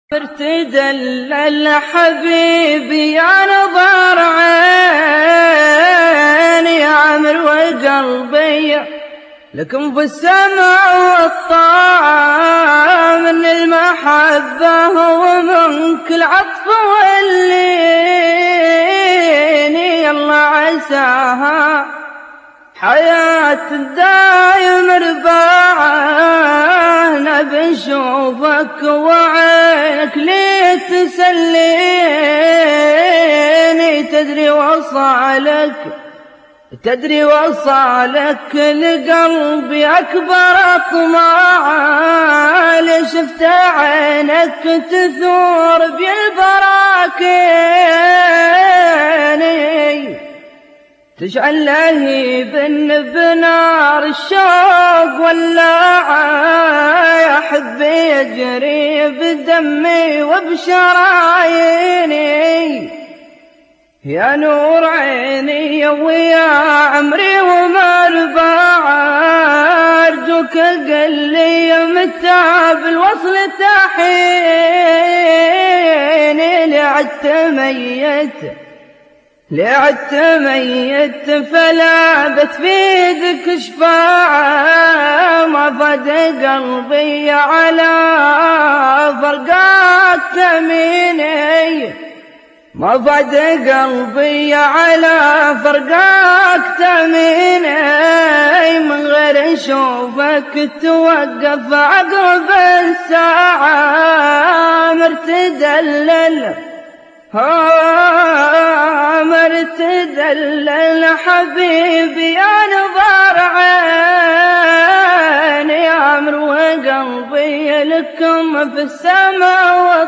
تدلل حبيبي يا نظر عيني عمر وقلبي لكم في السمع والطاعة من المحبة ومنك العطف واللين يلا عساها حياة دايم رباعة نبي نشوفك وعينك لي تسليني تدري وصالك لقلبي أكبر أطماع اللي شفت عينك تثور بالبراكين تجعل لهيب بنار الشوق واللاعة يا حبي يجري بدمي وبشراييني يا نور عيني ويا عمري ومربعة أرجوك قل لي متى بالوصل تحيني لعدت ميت فلابت بيدك شفاعة ما فاد قلبي على فرقات تميني ما فاد قلبي على فرقاك تميني من غير نشوفك توقف عقرب الساعة مرتدلل حبيبي يا نظر عيني عمر وقلبي لكم في السماء